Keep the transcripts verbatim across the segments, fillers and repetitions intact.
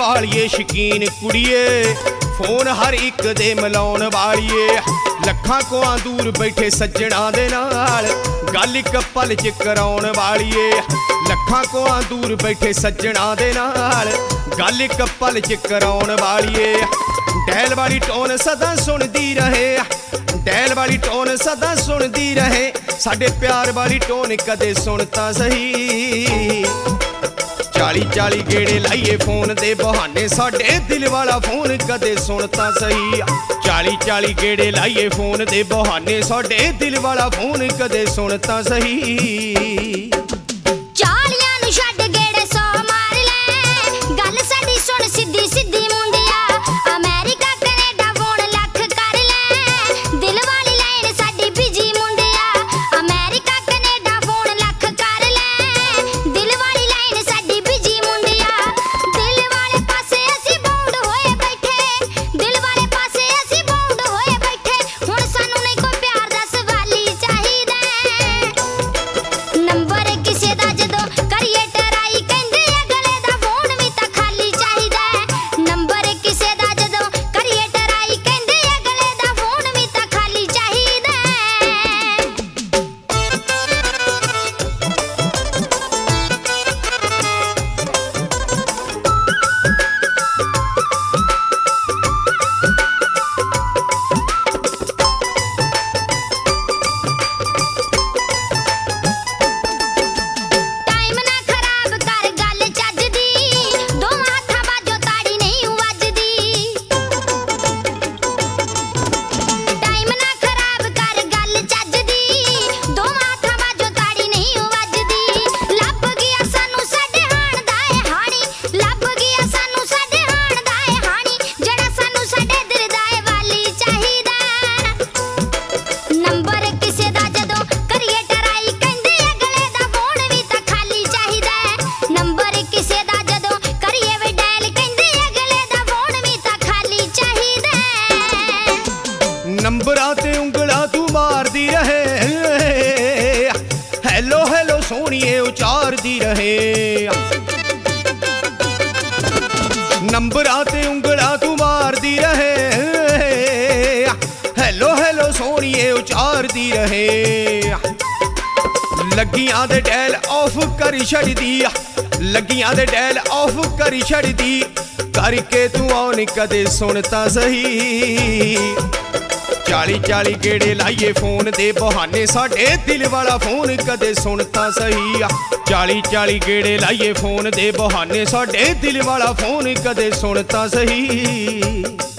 वालिए शकीन कुड़िए phone हर एक दे मिलाउण वालिए लखां कोआं दूर बैठे सज्जणा दे नाल गल इक पल च कराउण वालिए लखां कोआं दूर बैठे सज्जणा दे नाल गल इक पल च कराउण वालिए डैल वाली टोन सदा सुनदी रहे डैल वाली टोन सदा सुनदी रहे साडे प्यार वाली टोन कदे सुन तां सही चाली चाली गेड़े लाइए फोन दे बहाने साडे दिल वाला फोन कदे सुन तां सही चाली चाली गेड़े लाइए फोन दे बहाने साडे दिल वाला फोन कदे सुन तां सही नंबरां ते उंगलां तू मारदी रहे हैलो हैलो सोहणीए उचारदी रहे नंबरां ते उंगलां तू मारदी रहे हैलो हैलो सोहणीए उचारदी रहे लगियां दे डैल ऑफ करी छड़दी लगियां दे डैल ऑफ करी छड़दी करके तू आउण कदे सुन तां सही चाली चाली गेड़े लाइए फोन दे बहाने साडे दिल वाला फोन कदे सुन तां सही चाली चाली गेड़े लाइए फोन दे बहाने साडे दिल वाला फोन कदे सुन तां सही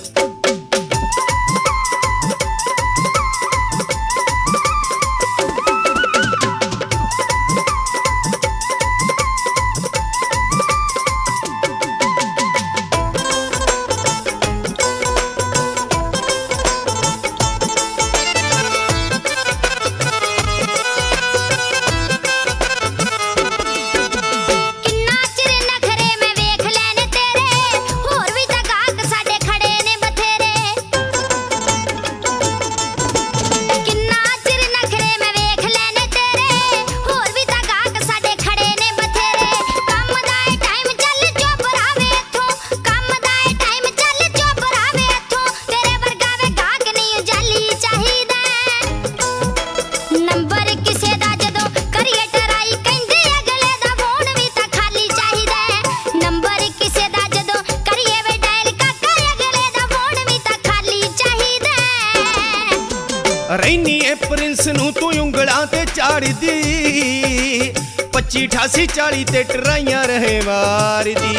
रैनी ए प्रिंस नू तू उंगलां ते चाड़दी पच्ची अठासी चाली ते टराइयां रहे मारदी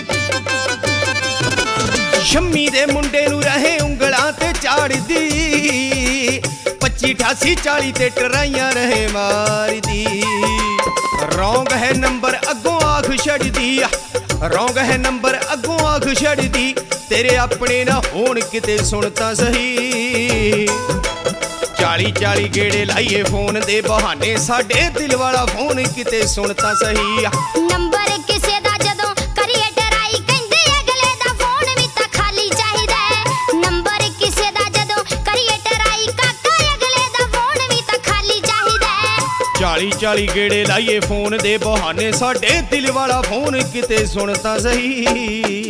शम्मी दे मुंडे नू रहे उंगलां ते चाड़दी पच्ची अठासी चाली ते टराइयां रहे मारदी रौंग है नंबर अगों आख छड़दी रौंग है नंबर अगों आख छड़दी तेरे अपने ना होण किते सुन तां सही चाली चाली गेड़े लाइए फोन दे बहाने साडे दिल वाला फोन किते सुन तां सही नंबर किसे दा जदों करिए टराई कहंदे अगले दा फोन भी तां खाली चाहीदा नंबर किसे दा जदों करिए टराई काका अगले दा फोन भी तां खाली चाहीदा चाली चाली गेड़े लाइए फोन दे बहाने साडे दिल वाला फोन किते सुन तां सही।